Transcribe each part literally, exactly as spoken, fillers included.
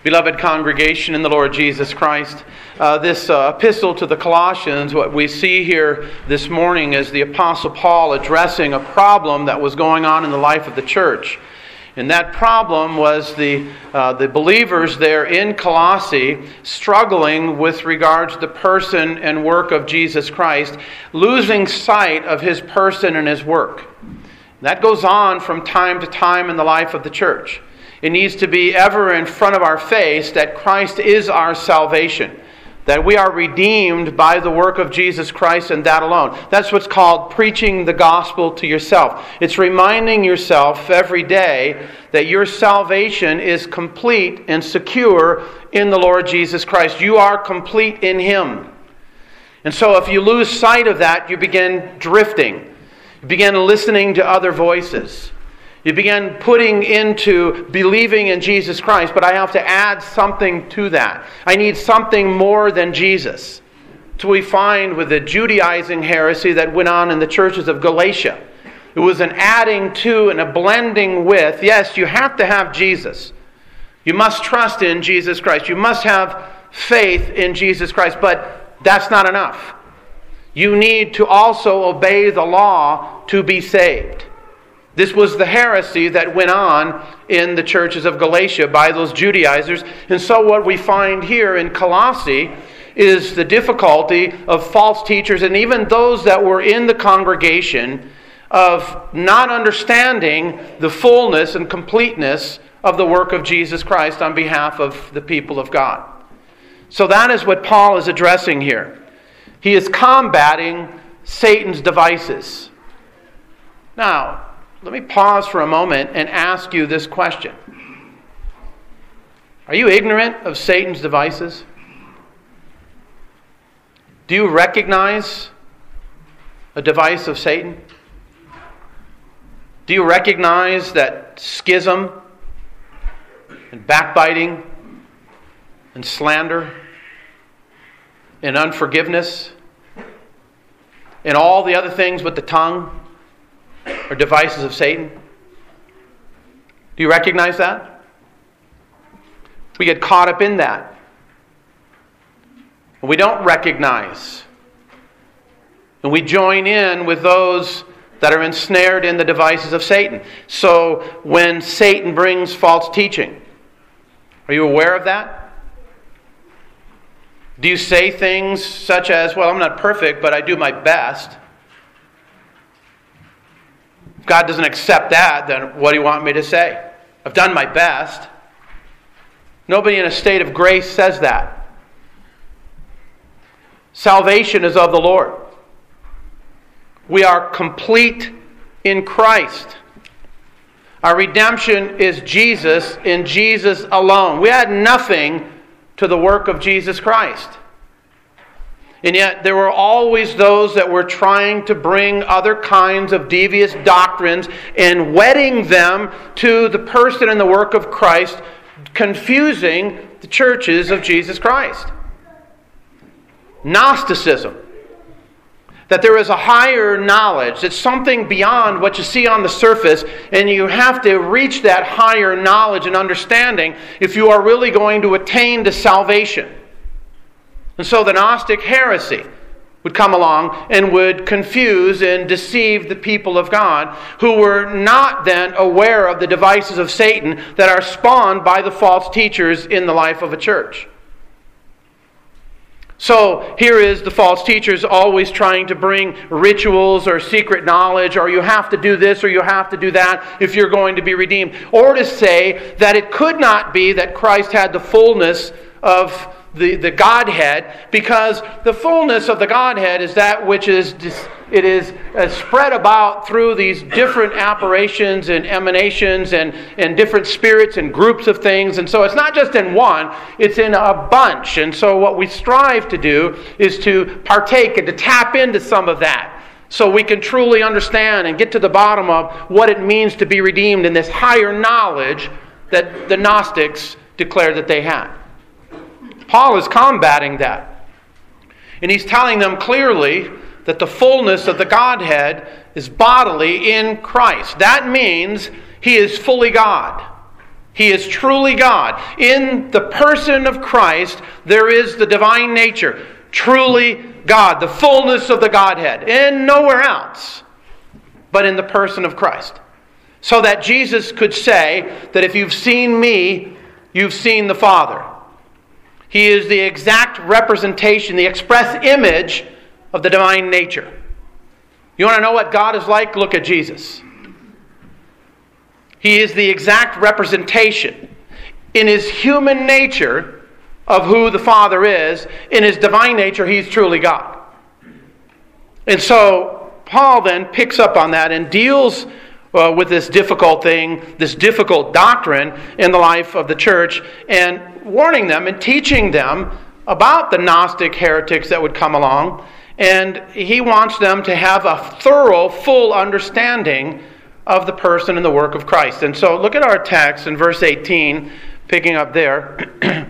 Beloved congregation in the Lord Jesus Christ, uh, this uh, epistle to the Colossians, what we see here this morning is the Apostle Paul addressing a problem that was going on in the life of the church. And that problem was the uh, the believers there in Colossae struggling with regards to the person and work of Jesus Christ, losing sight of His person and His work. That goes on from time to time in the life of the church. It needs to be ever in front of our face that Christ is our salvation, that we are redeemed by the work of Jesus Christ and that alone. That's what's called preaching the gospel to yourself. It's reminding yourself every day that your salvation is complete and secure in the Lord Jesus Christ. You are complete in Him. And so if you lose sight of that, you begin drifting. You begin listening to other voices. You begin putting into believing in Jesus Christ, but I have to add something to that. I need something more than Jesus. So we find with the Judaizing heresy that went on in the churches of Galatia. It was an adding to and a blending with. Yes, you have to have Jesus. You must trust in Jesus Christ. You must have faith in Jesus Christ, but that's not enough. You need to also obey the law to be saved. This was the heresy that went on in the churches of Galatia by those Judaizers. And so what we find here in Colossae is the difficulty of false teachers and even those that were in the congregation of not understanding the fullness and completeness of the work of Jesus Christ on behalf of the people of God. So that is what Paul is addressing here. He is combating Satan's devices. Now, let me pause for a moment and ask you this question. Are you ignorant of Satan's devices? Do you recognize a device of Satan? Do you recognize that schism and backbiting and slander and unforgiveness and all the other things with the tongue are devices of Satan? Do you recognize that? We get caught up in that. We don't recognize. And we join in with those that are ensnared in the devices of Satan. So when Satan brings false teaching, are you aware of that? Do you say things such as, well, I'm not perfect, but I do my best? If God doesn't accept that, then what do you want me to say? I've done my best. Nobody in a state of grace says that. Salvation is of the Lord. We are complete in Christ. Our redemption is Jesus, in Jesus alone. We add nothing to the work of Jesus Christ. And yet there were always those that were trying to bring other kinds of devious doctrines and wedding them to the person and the work of Christ, confusing the churches of Jesus Christ. Gnosticism. That there is a higher knowledge. It's something beyond what you see on the surface, and you have to reach that higher knowledge and understanding if you are really going to attain to salvation. And so the Gnostic heresy would come along and would confuse and deceive the people of God who were not then aware of the devices of Satan that are spawned by the false teachers in the life of a church. So here is the false teachers always trying to bring rituals or secret knowledge, or you have to do this or you have to do that if you're going to be redeemed. Or to say that it could not be that Christ had the fullness of The, the Godhead, because the fullness of the Godhead is that which is it is uh, spread about through these different apparitions and emanations and, and different spirits and groups of things. And so it's not just in one, it's in a bunch. And so what we strive to do is to partake and to tap into some of that so we can truly understand and get to the bottom of what it means to be redeemed in this higher knowledge that the Gnostics declared that they had. Paul is combating that. And he's telling them clearly that the fullness of the Godhead is bodily in Christ. That means He is fully God. He is truly God. In the person of Christ, there is the divine nature. Truly God, the fullness of the Godhead. And nowhere else but in the person of Christ. So that Jesus could say that if you've seen me, you've seen the Father. He is the exact representation, the express image of the divine nature. You want to know what God is like? Look at Jesus. He is the exact representation in His human nature of who the Father is. In His divine nature, He's truly God. And so Paul then picks up on that and deals uh, with this difficult thing, this difficult doctrine in the life of the church, and warning them and teaching them about the Gnostic heretics that would come along. And he wants them to have a thorough, full understanding of the person and the work of Christ. And so look at our text in verse eighteen, picking up there.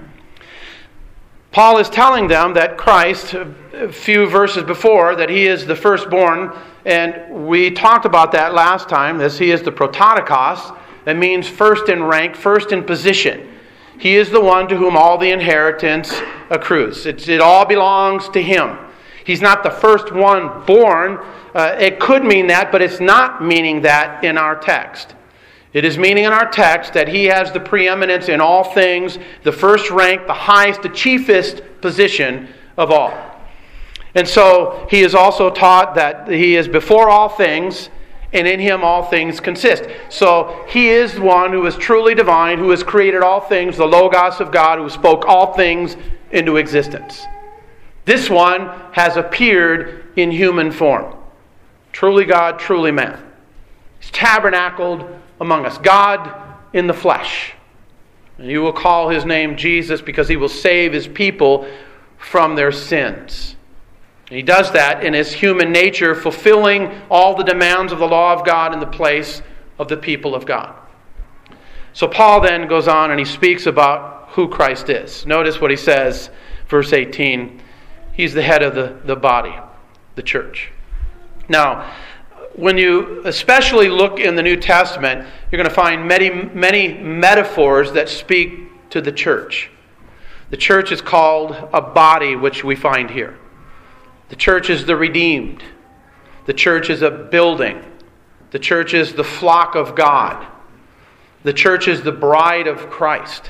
Paul is telling them that Christ, a few verses before, that He is the firstborn. And we talked about that last time, as He is the prototokos. That means first in rank, first in position. He is the one to whom all the inheritance accrues. It, it all belongs to Him. He's not the first one born. Uh, it could mean that, but it's not meaning that in our text. It is meaning in our text that He has the preeminence in all things, the first rank, the highest, the chiefest position of all. And so He is also taught that He is before all things, and in Him all things consist. So He is one who is truly divine, who has created all things, the Logos of God, who spoke all things into existence. This one has appeared in human form. Truly God, truly man. He's tabernacled among us. God in the flesh. And you will call His name Jesus because He will save His people from their sins. And He does that in His human nature, fulfilling all the demands of the law of God in the place of the people of God. So Paul then goes on and he speaks about who Christ is. Notice what he says, verse eighteen. He's the head of the, the body, the church. Now, when you especially look in the New Testament, you're going to find many, many metaphors that speak to the church. The church is called a body, which we find here. The church is the redeemed. The church is a building. The church is the flock of God. The church is the bride of Christ.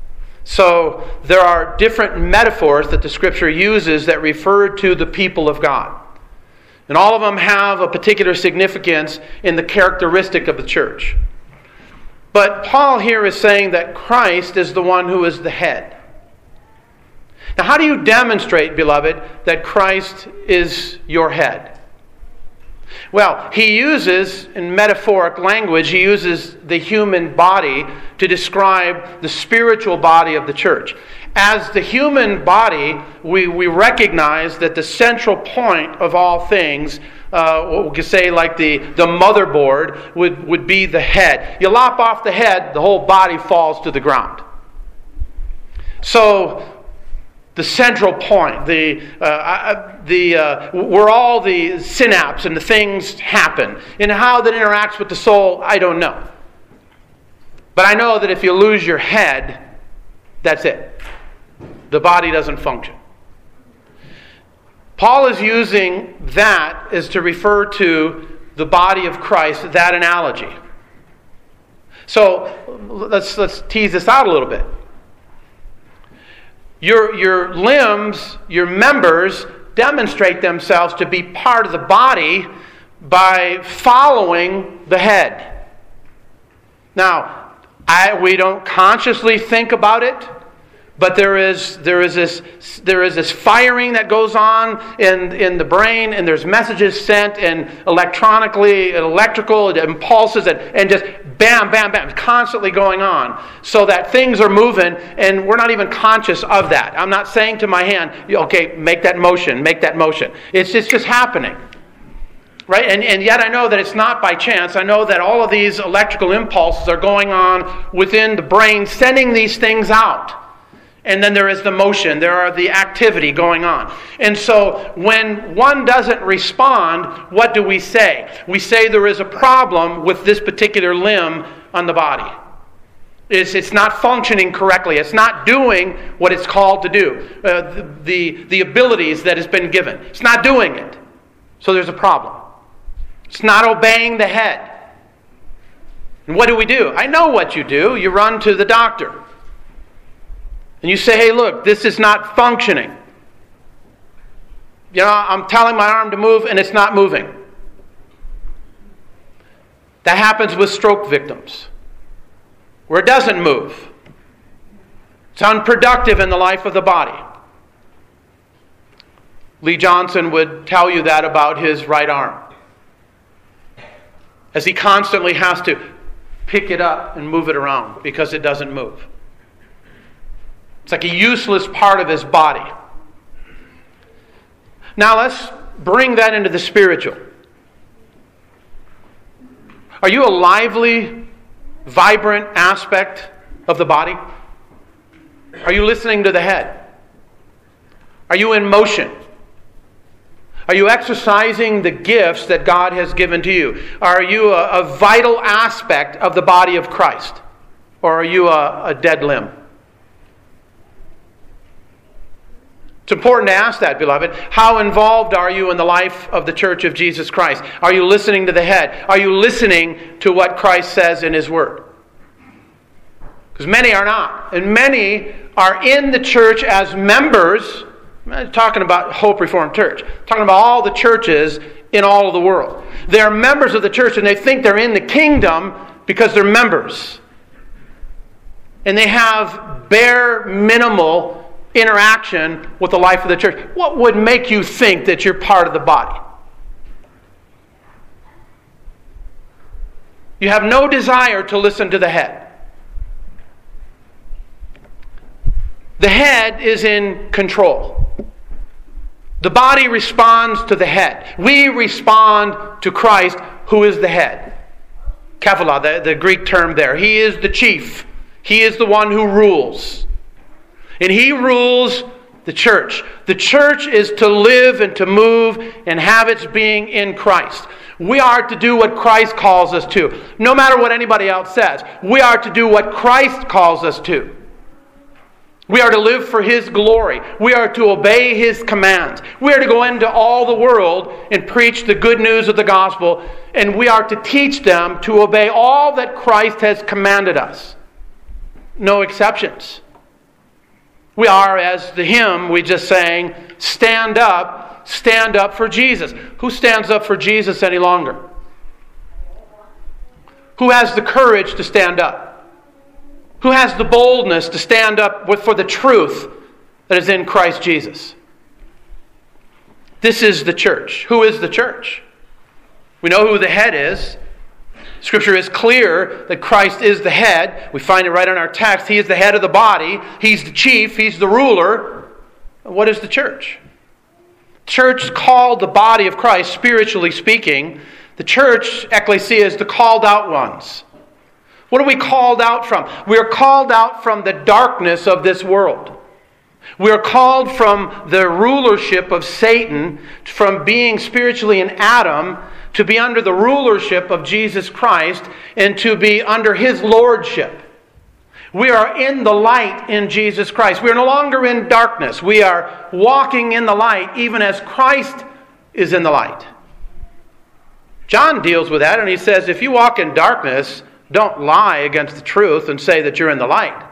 So there are different metaphors that the Scripture uses that refer to the people of God. And all of them have a particular significance in the characteristic of the church. But Paul here is saying that Christ is the one who is the head. Now, how do you demonstrate, beloved, that Christ is your head? Well, he uses, in metaphoric language, he uses the human body to describe the spiritual body of the church. As the human body, we, we recognize that the central point of all things, uh, what we could say like the, the motherboard, would, would be the head. You lop off the head, the whole body falls to the ground. So, the central point, the uh, the uh, where all the synapse and the things happen, and how that interacts with the soul, I don't know. But I know that if you lose your head, that's it. The body doesn't function. Paul is using that as to refer to the body of Christ, that analogy. So let's let's tease this out a little bit. Your, your limbs, your members, demonstrate themselves to be part of the body by following the head. Now, I, we don't consciously think about it, but there is there is this there is this firing that goes on in, in the brain, and there's messages sent, and electronically, electrical impulses, and, and just bam, bam, bam, constantly going on, so that things are moving, and we're not even conscious of that. I'm not saying to my hand, okay, make that motion, make that motion. It's just, just happening. Right? And, and yet I know that it's not by chance. I know that all of these electrical impulses are going on within the brain, sending these things out. And then there is the motion, there are the activity going on. And so when one doesn't respond, what do we say? We say there is a problem with this particular limb on the body. It's, it's not functioning correctly. It's not doing what it's called to do. Uh, the, the, the abilities that it's been given. It's not doing it. So there's a problem. It's not obeying the head. And what do we do? I know what you do. You run to the doctor. And you say, hey, look, this is not functioning. You know, I'm telling my arm to move and it's not moving. That happens with stroke victims, where it doesn't move. It's unproductive in the life of the body. Lee Johnson would tell you that about his right arm, as he constantly has to pick it up and move it around because it doesn't move. It's like a useless part of his body. Now let's bring that into the spiritual. Are you a lively, vibrant aspect of the body? Are you listening to the head? Are you in motion? Are you exercising the gifts that God has given to you? Are you a, a vital aspect of the body of Christ? Or are you a, a dead limb? It's important to ask that, beloved. How involved are you in the life of the Church of Jesus Christ? Are you listening to the head? Are you listening to what Christ says in His Word? Because many are not. And many are in the church as members. I'm not talking about Hope Reformed Church. I'm talking about all the churches in all of the world. They're members of the church and they think they're in the kingdom because they're members. And they have bare minimal interaction with the life of the church. What would make you think that you're part of the body? You have no desire to listen to the head. The head is in control. The body responds to the head. We respond to Christ, who is the head. Kephala, the, the Greek term there. He is the chief. He is the one who rules. And He rules the church. The church is to live and to move and have its being in Christ. We are to do what Christ calls us to. No matter what anybody else says. We are to do what Christ calls us to. We are to live for His glory. We are to obey His commands. We are to go into all the world and preach the good news of the gospel. And we are to teach them to obey all that Christ has commanded us. No exceptions. We are, as the hymn we just sang, stand up, stand up for Jesus. Who stands up for Jesus any longer? Who has the courage to stand up? Who has the boldness to stand up with, for the truth that is in Christ Jesus? This is the church. Who is the church? We know who the head is. Scripture is clear that Christ is the head. We find it right in our text. He is the head of the body. He's the chief. He's the ruler. What is the church? Church called the body of Christ, spiritually speaking. The church, ecclesia, is the called out ones. What are we called out from? We are called out from the darkness of this world. We are called from the rulership of Satan, from being spiritually in Adam, to be under the rulership of Jesus Christ and to be under His lordship. We are in the light in Jesus Christ. We are no longer in darkness. We are walking in the light even as Christ is in the light. John deals with that and he says, if you walk in darkness, don't lie against the truth and say that you're in the light.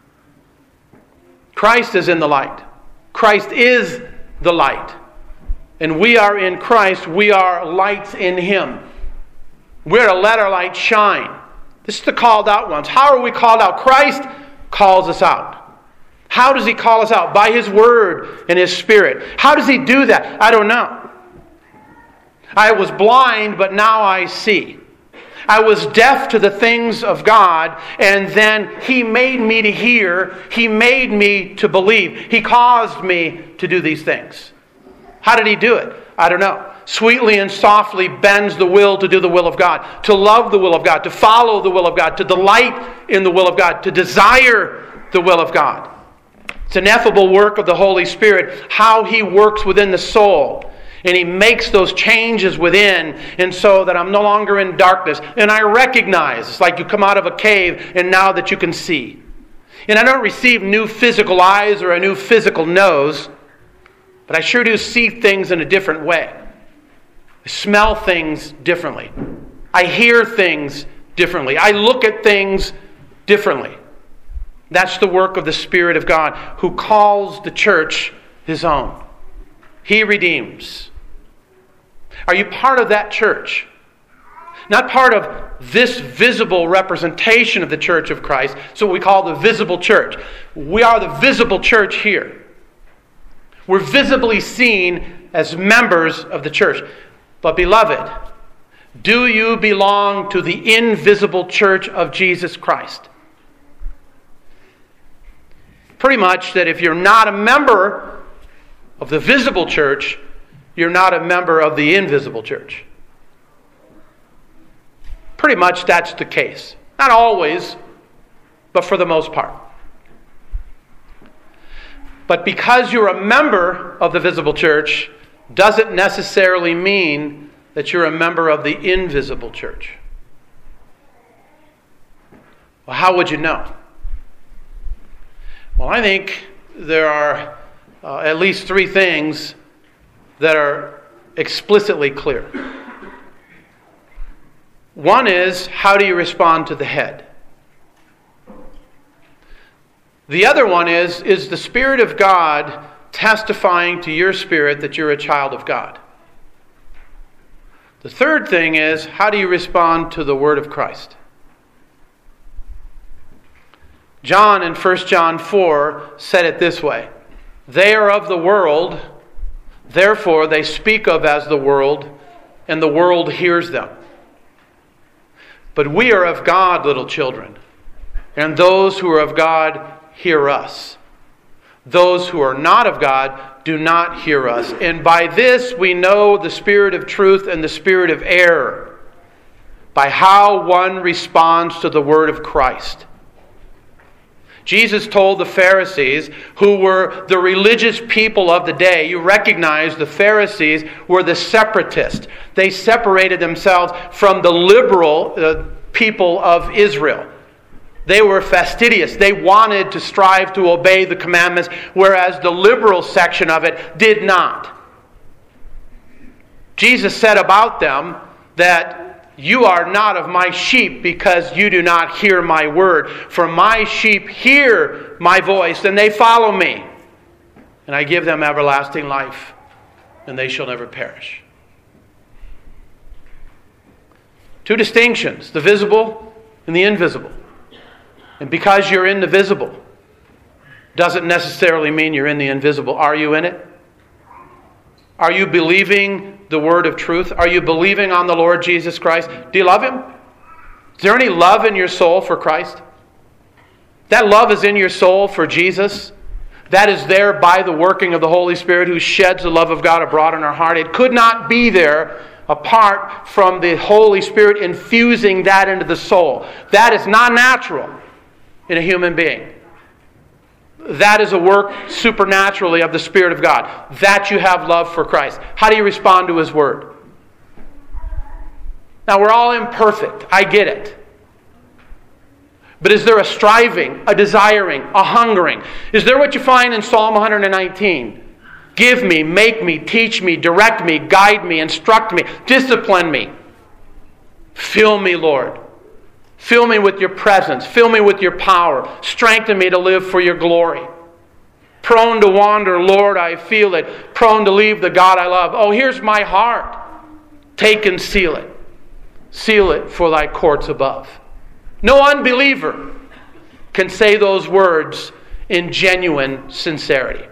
Christ is in the light. Christ is the light. And we are in Christ. We are lights in Him. We're to let our light shine. This is the called out ones. How are we called out? Christ calls us out. How does He call us out? By His Word and His Spirit. How does He do that? I don't know. I was blind, but now I see. I was deaf to the things of God, and then He made me to hear. He made me to believe. He caused me to do these things. How did He do it? I don't know. Sweetly and softly bends the will to do the will of God, to love the will of God, to follow the will of God, to delight in the will of God, to desire the will of God. It's an ineffable work of the Holy Spirit, how He works within the soul. And He makes those changes within, and so that I'm no longer in darkness. And I recognize, it's like you come out of a cave and now that you can see. And I don't receive new physical eyes or a new physical nose, but I sure do see things in a different way. I smell things differently. I hear things differently. I look at things differently. That's the work of the Spirit of God, who calls the church His own. He redeems. Are you part of that church? Not part of this visible representation of the church of Christ, so what we call the visible church. We are the visible church here. We're visibly seen as members of the church. But beloved, do you belong to the invisible church of Jesus Christ? Pretty much that if you're not a member of the visible church, you're not a member of the invisible church. Pretty much that's the case. Not always, but for the most part. But because you're a member of the visible church, doesn't necessarily mean that you're a member of the invisible church. Well, how would you know? Well, I think there are uh, at least three things that are explicitly clear. One is, how do you respond to the head? The other one is, is the Spirit of God testifying to your spirit that you're a child of God? The third thing is, how do you respond to the Word of Christ? John in First John four said it this way: they are of the world, therefore they speak of as the world, and the world hears them. But we are of God, little children, and those who are of God hear us. Those who are not of God do not hear us. And by this we know the spirit of truth and the spirit of error, by how one responds to the word of Christ. Jesus told the Pharisees, who were the religious people of the day, you recognize the Pharisees were the separatists. They separated themselves from the liberal uh, people of Israel. They were fastidious. They wanted to strive to obey the commandments, whereas the liberal section of it did not. Jesus said about them that you are not of my sheep because you do not hear my word. For my sheep hear my voice, and they follow me. And I give them everlasting life, and they shall never perish. Two distinctions, the visible and the invisible. And because you're in the visible, doesn't necessarily mean you're in the invisible. Are you in it? Are you believing the word of truth? Are you believing on the Lord Jesus Christ? Do you love Him? Is there any love in your soul for Christ? That love is in your soul for Jesus. That is there by the working of the Holy Spirit, who sheds the love of God abroad in our heart. It could not be there apart from the Holy Spirit infusing that into the soul. That is not natural in a human being. That is a work supernaturally of the Spirit of God. That you have love for Christ. How do you respond to His Word? Now, we're all imperfect. I get it. But is there a striving, a desiring, a hungering? Is there what you find in Psalm one nineteen? Give me, make me, teach me, direct me, guide me, instruct me, discipline me. Fill me, Lord. Fill me with your presence. Fill me with your power. Strengthen me to live for your glory. Prone to wander, Lord, I feel it. Prone to leave the God I love. Oh, here's my heart. Take and seal it. Seal it for thy courts above. No unbeliever can say those words in genuine sincerity.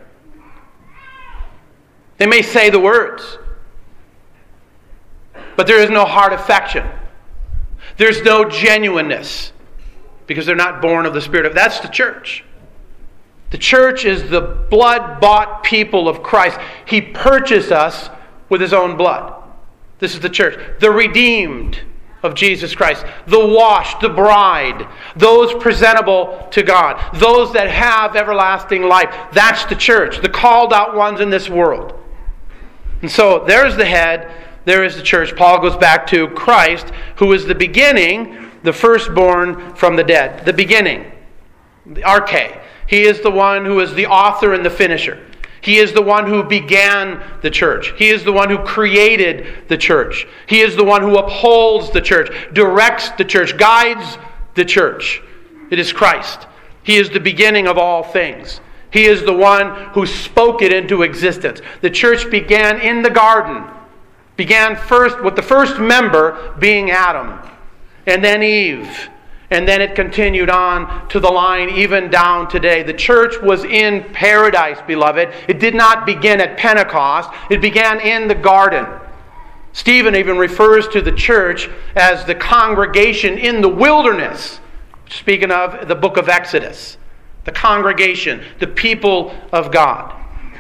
They may say the words, but there is no heart affection. There's no genuineness because they're not born of the Spirit of. That's the church. The church is the blood-bought people of Christ. He purchased us with His own blood. This is the church. The redeemed of Jesus Christ. The washed, the bride. Those presentable to God. Those that have everlasting life. That's the church. The called out ones in this world. And so there's the head, there is the church. Paul goes back to Christ, who is the beginning, the firstborn from the dead. The beginning, the arche. He is the one who is the author and the finisher. He is the one who began the church. He is the one who created the church. He is the one who upholds the church, directs the church, guides the church. It is Christ. He is the beginning of all things. He is the one who spoke it into existence. The church began in the garden. Began first with the first member being Adam, and then Eve. And then it continued on to the line even down today. The church was in paradise, beloved. It did not begin at Pentecost. It began in the garden. Stephen even refers to the church as the congregation in the wilderness. Speaking of the book of Exodus. The congregation, the people of God.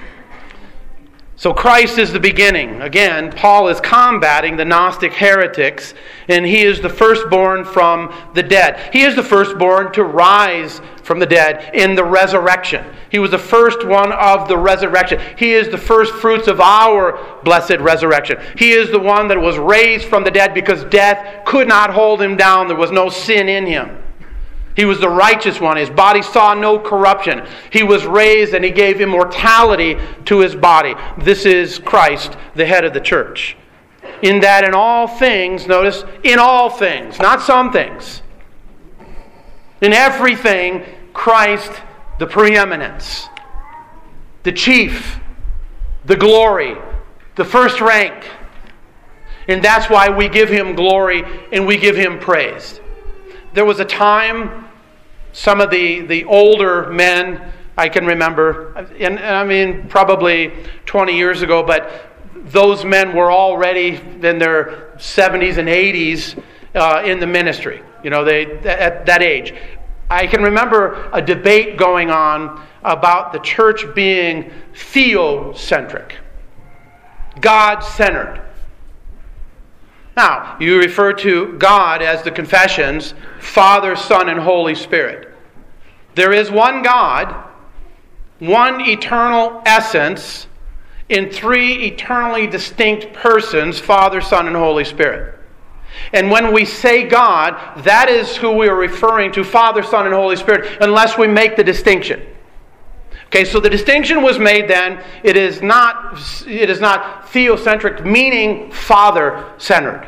So Christ is the beginning. Again, Paul is combating the Gnostic heretics, and he is the firstborn from the dead. He is the firstborn to rise from the dead in the resurrection. He was the first one of the resurrection. He is the first fruits of our blessed resurrection. He is the one that was raised from the dead because death could not hold him down. There was no sin in him. He was the righteous one. His body saw no corruption. He was raised and he gave immortality to his body. This is Christ, the head of the church. In that in all things, notice, in all things, not some things. In everything, Christ, the preeminence, the chief, the glory, the first rank. And that's why we give him glory and we give him praise. There was a time, some of the, the older men, I can remember, and, and I mean probably twenty years ago, but those men were already in their seventies and eighties uh, in the ministry. You know, they at that age. I can remember a debate going on about the church being theocentric, God-centered. Now, you refer to God as the confessions, Father, Son, and Holy Spirit. There is one God, one eternal essence, in three eternally distinct persons, Father, Son, and Holy Spirit. And when we say God, that is who we are referring to, Father, Son, and Holy Spirit, unless we make the distinction. Okay, so the distinction was made then. It is not, it is not theocentric, meaning Father-centered.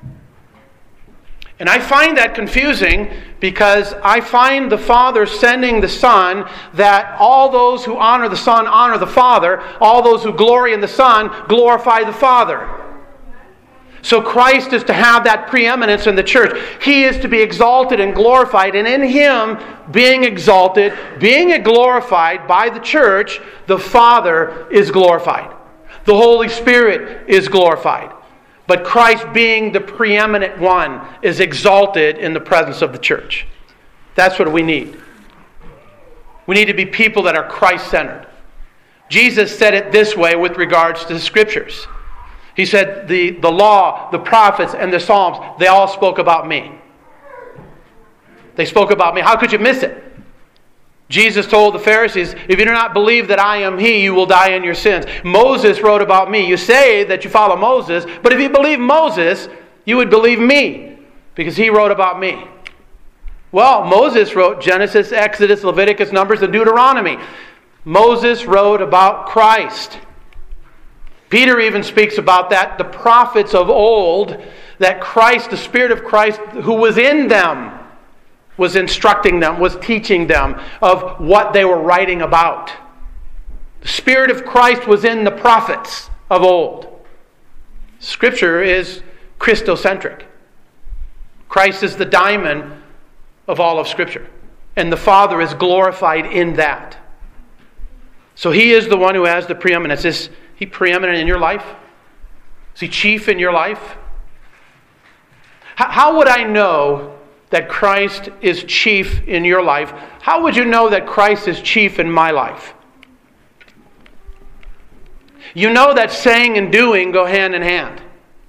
And I find that confusing because I find the Father sending the Son, that all those who honor the Son honor the Father, all those who glory in the Son glorify the Father. So Christ is to have that preeminence in the church. He is to be exalted and glorified, and in Him being exalted, being glorified by the church, the Father is glorified. The Holy Spirit is glorified. But Christ, being the preeminent one, is exalted in the presence of the church. That's what we need. We need to be people that are Christ-centered. Jesus said it this way with regards to the Scriptures. He said, the, the law, the prophets, and the Psalms, they all spoke about me. They spoke about me. How could you miss it? Jesus told the Pharisees, if you do not believe that I am He, you will die in your sins. Moses wrote about me. You say that you follow Moses, but if you believe Moses, you would believe me, because he wrote about me. Well, Moses wrote Genesis, Exodus, Leviticus, Numbers, and Deuteronomy. Moses wrote about Christ. Peter even speaks about that, the prophets of old, that Christ, the Spirit of Christ who was in them, was instructing them, was teaching them of what they were writing about. The Spirit of Christ was in the prophets of old. Scripture is Christocentric. Christ is the diamond of all of Scripture. And the Father is glorified in that. So He is the one who has the preeminence. Is He preeminent in your life? Is He chief in your life? How would I know that Christ is chief in your life? How would you know that Christ is chief in my life? You know that saying and doing go hand in hand.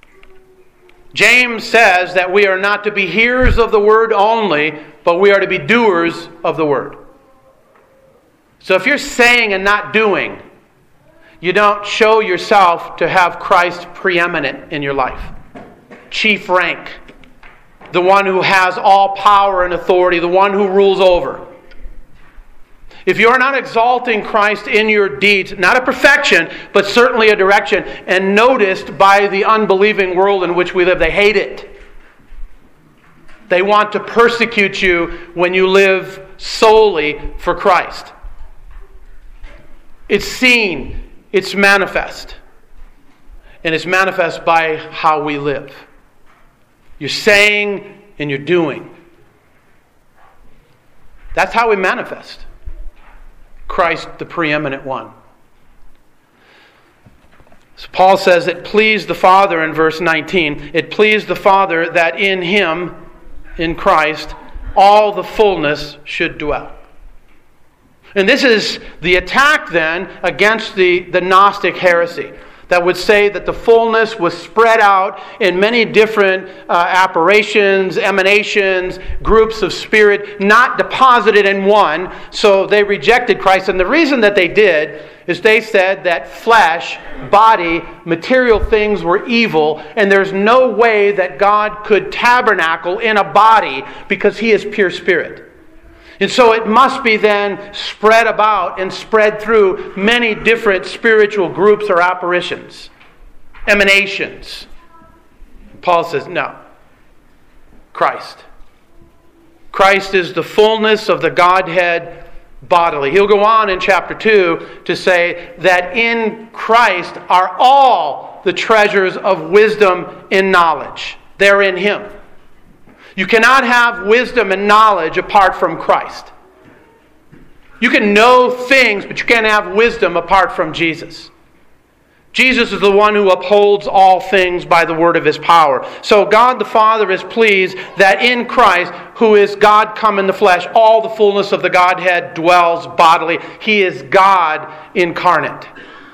James says that we are not to be hearers of the word only, but we are to be doers of the word. So if you're saying and not doing, You don't show yourself to have Christ preeminent in your life. Chief rank. The one who has all power and authority. The one who rules over. If you're not exalting Christ in your deeds, not a perfection, but certainly a direction, and noticed by the unbelieving world in which we live, they hate it. They want to persecute you when you live solely for Christ. It's seen, it's manifest. And it's manifest by how we live. You're saying and you're doing. That's how we manifest Christ, the preeminent one. So Paul says it pleased the Father in verse nineteen. It pleased the Father that in Him, in Christ, all the fullness should dwell. And this is the attack then against the, the Gnostic heresy that would say that the fullness was spread out in many different uh, apparitions, emanations, groups of spirit, not deposited in one. So they rejected Christ. And the reason that they did is they said that flesh, body, material things were evil, and there's no way that God could tabernacle in a body because He is pure spirit. And so it must be then spread about and spread through many different spiritual groups or apparitions, emanations. Paul says, no. Christ. Christ is the fullness of the Godhead bodily. He'll go on in chapter two to say that in Christ are all the treasures of wisdom and knowledge. They're in Him. You cannot have wisdom and knowledge apart from Christ. You can know things, but you can't have wisdom apart from Jesus. Jesus is the one who upholds all things by the word of His power. So God the Father is pleased that in Christ, who is God come in the flesh, all the fullness of the Godhead dwells bodily. He is God incarnate.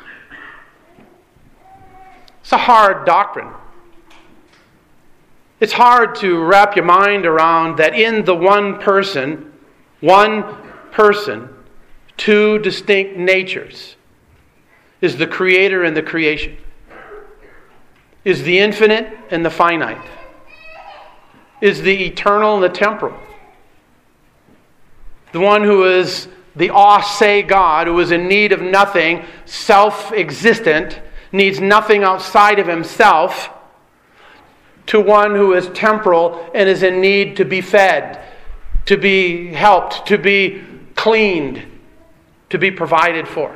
It's a hard doctrine. It's hard to wrap your mind around that in the one person, one person, two distinct natures, is the Creator and the creation, is the infinite and the finite, is the eternal and the temporal. The one who is the ase God, who is in need of nothing, self-existent, needs nothing outside of Himself, to one who is temporal and is in need to be fed, to be helped, to be cleaned, to be provided for.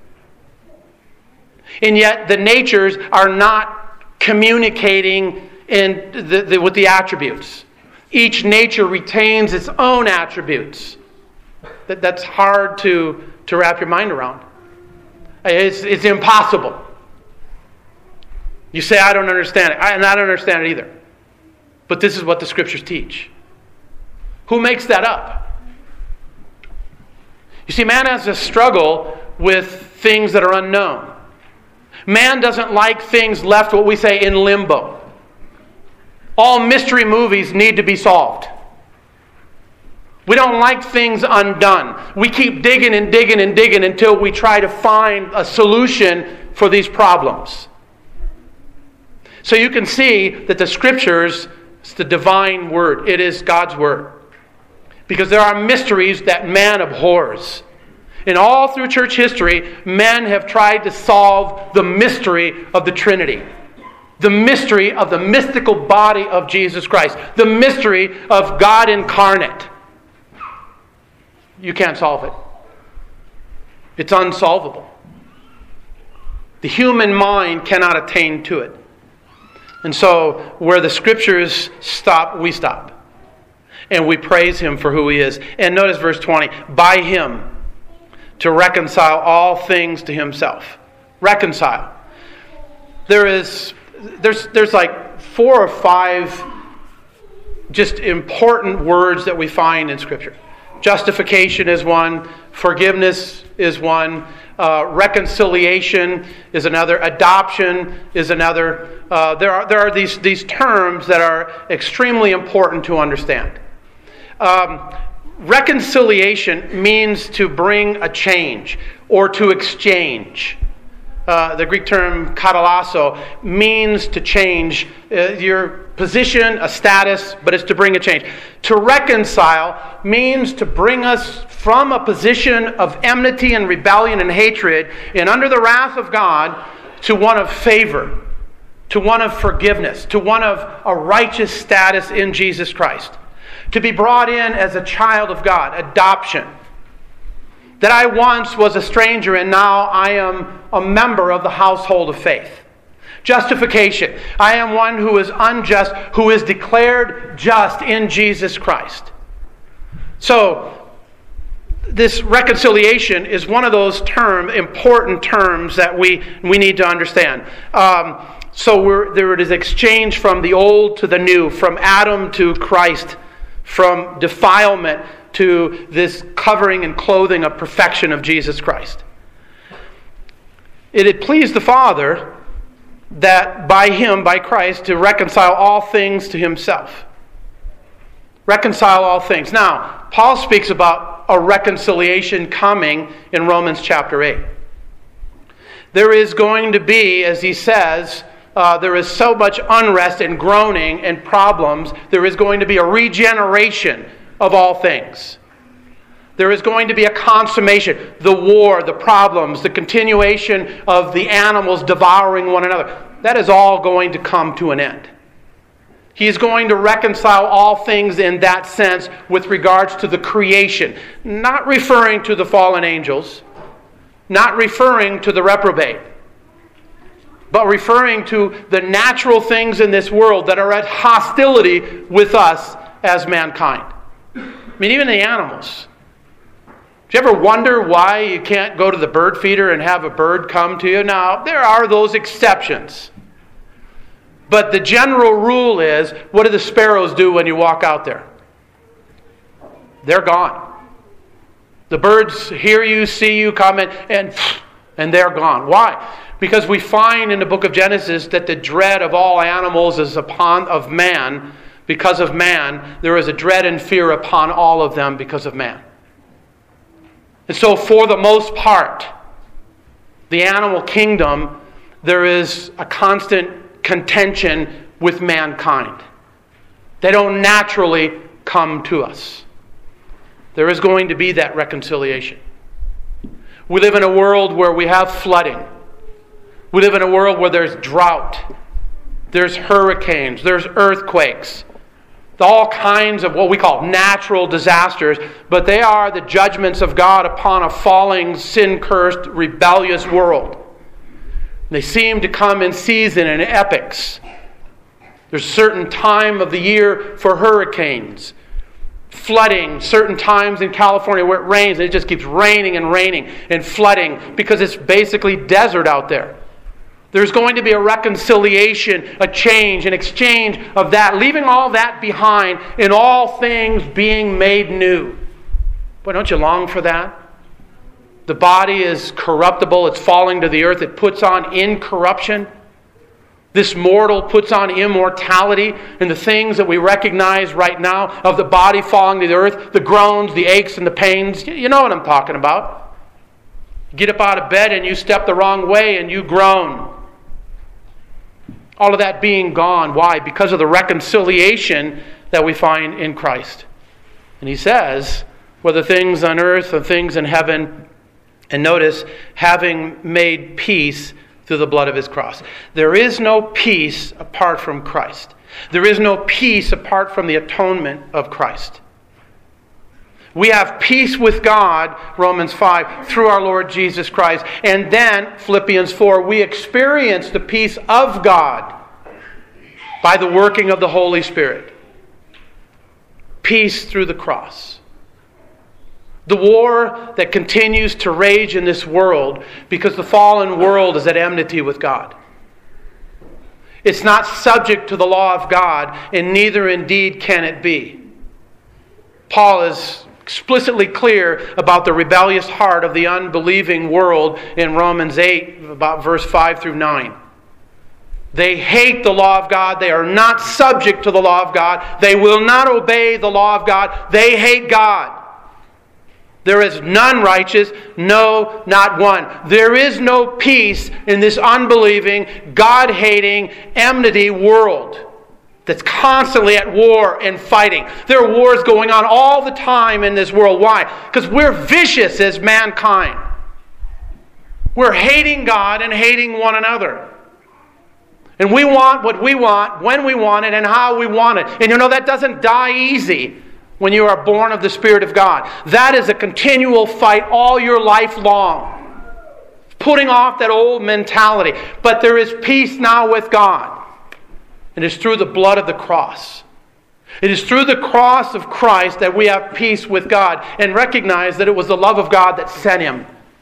And yet the natures are not communicating in the, the, with the attributes. Each nature retains its own attributes. That, that's hard to, to wrap your mind around. It's, it's impossible. You say, I don't understand it. I, and I don't understand it either. But this is what the Scriptures teach. Who makes that up? You see, man has a struggle with things that are unknown. Man doesn't like things left, what we say, in limbo. All mystery movies need to be solved. We don't like things undone. We keep digging and digging and digging until we try to find a solution for these problems. So you can see that the Scriptures, it's the divine Word. It is God's Word. Because there are mysteries that man abhors. And all through church history, men have tried to solve the mystery of the Trinity. The mystery of the mystical body of Jesus Christ. The mystery of God incarnate. You can't solve it. It's unsolvable. The human mind cannot attain to it. And so, where the Scriptures stop, we stop. And we praise Him for who He is. And notice verse twenty. By Him to reconcile all things to Himself. Reconcile. There is, there's, there's like four or five just important words that we find in Scripture. Justification is one. Forgiveness is one. Uh, reconciliation is another. Adoption is another. Uh, there are there are these these terms that are extremely important to understand. Um, reconciliation means to bring a change or to exchange. uh, the Greek term katalasso, means to change uh, your position, a status, but it's to bring a change. To reconcile means to bring us from a position of enmity and rebellion and hatred and under the wrath of God to one of favor, to one of forgiveness, to one of a righteous status in Jesus Christ. To be brought in as a child of God, adoption. That I once was a stranger and now I am a member of the household of faith. Justification. I am one who is unjust, who is declared just in Jesus Christ. So, this reconciliation is one of those term, important terms that we, we need to understand. Um, so we're, there is exchange from the old to the new, from Adam to Christ, from defilement to this covering and clothing of perfection of Jesus Christ. It had pleased the Father that by Him, by Christ, to reconcile all things to Himself. Reconcile all things. Now, Paul speaks about a reconciliation coming in Romans chapter eight. There is going to be, as he says, uh, there is so much unrest and groaning and problems, there is going to be a regeneration of all things. There is going to be a consummation. The war, the problems, the continuation of the animals devouring one another. That is all going to come to an end. He is going to reconcile all things in that sense with regards to the creation. Not referring to the fallen angels. Not referring to the reprobate. But referring to the natural things in this world that are at hostility with us as mankind. I mean, even the animals. Do you ever wonder why you can't go to the bird feeder and have a bird come to you? Now, there are those exceptions. But the general rule is, what do the sparrows do when you walk out there? They're gone. The birds hear you, see you, come in, and, and they're gone. Why? Because we find in the book of Genesis that the dread of all animals is upon of man. Because of man, there is a dread and fear upon all of them because of man. And so for the most part, the animal kingdom, there is a constant contention with mankind. They don't naturally come to us. There is going to be that reconciliation. We live in a world where we have flooding. We live in a world where there's drought. There's hurricanes. There's earthquakes. All kinds of what we call natural disasters, but they are the judgments of God upon a falling, sin-cursed, rebellious world. They seem to come in season and epics. There's a certain time of the year for hurricanes, flooding, certain times in California where it rains, and it just keeps raining and raining and flooding because it's basically desert out there. There's going to be a reconciliation, a change, an exchange of that, leaving all that behind and all things being made new. Boy, don't you long for that? The body is corruptible, it's falling to the earth, it puts on incorruption. This mortal puts on immortality, and the things that we recognize right now of the body falling to the earth, the groans, the aches, and the pains, you know what I'm talking about. Get up out of bed and you step the wrong way and you groan. All of that being gone. Why? Because of the reconciliation that we find in Christ. And he says, whether things on earth or things in heaven, and notice, having made peace through the blood of His cross. There is no peace apart from Christ. There is no peace apart from the atonement of Christ. We have peace with God, Romans five, through our Lord Jesus Christ. And then, Philippians four, we experience the peace of God by the working of the Holy Spirit. Peace through the cross. The war that continues to rage in this world because the fallen world is at enmity with God. It's not subject to the law of God, and neither indeed can it be. Paul is explicitly clear about the rebellious heart of the unbelieving world in Romans eight, about verse five through nine. They hate the law of God. They are not subject to the law of God. They will not obey the law of God. They hate God. There is none righteous, no, not one. There is no peace in this unbelieving, God-hating, enmity world that's constantly at war and fighting. There are wars going on all the time in this world. Why? Because we're vicious as mankind. We're hating God and hating one another. And we want what we want, when we want it, and how we want it. And you know, that doesn't die easy when you are born of the Spirit of God. That is a continual fight all your life long. Putting off that old mentality. But there is peace now with God. It is through the blood of the cross. It is through the cross of Christ that we have peace with God and recognize that it was the love of God that sent Him.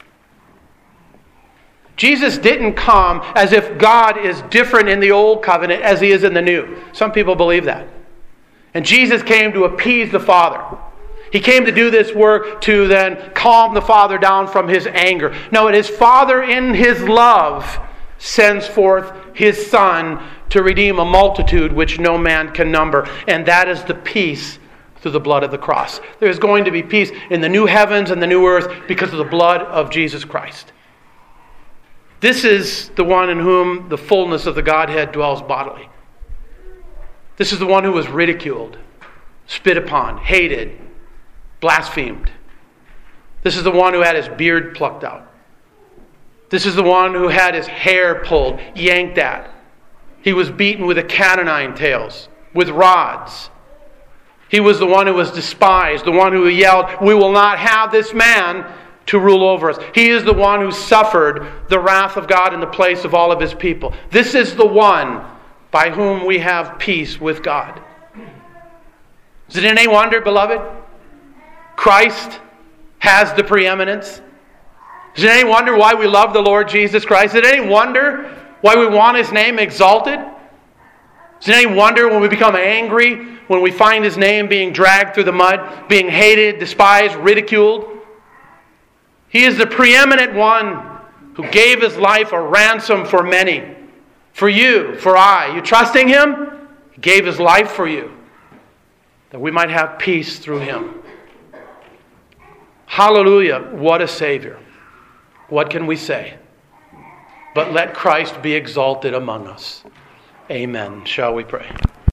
Jesus didn't come as if God is different in the old covenant as He is in the new. Some people believe that. And Jesus came to appease the Father. He came to do this work to then calm the Father down from His anger. No, His Father in His love sends forth His Son to redeem a multitude which no man can number. And that is the peace through the blood of the cross. There is going to be peace in the new heavens and the new earth because of the blood of Jesus Christ. This is the one in whom the fullness of the Godhead dwells bodily. This is the one who was ridiculed, spit upon, hated, blasphemed. This is the one who had his beard plucked out. This is the one who had his hair pulled, yanked at. He was beaten with a cat o' nine tails, with rods. He was the one who was despised, the one who yelled, "We will not have this man to rule over us." He is the one who suffered the wrath of God in the place of all of His people. This is the one by whom we have peace with God. Is it any wonder, beloved? Christ has the preeminence. Is it any wonder why we love the Lord Jesus Christ? Is it any wonder why we want His name exalted? Is it any wonder when we become angry, when we find His name being dragged through the mud, being hated, despised, ridiculed? He is the preeminent one who gave His life a ransom for many. For you, for I. You trusting Him? He gave His life for you, that we might have peace through Him. Hallelujah. What a Savior. What can we say? But let Christ be exalted among us. Amen. Shall we pray?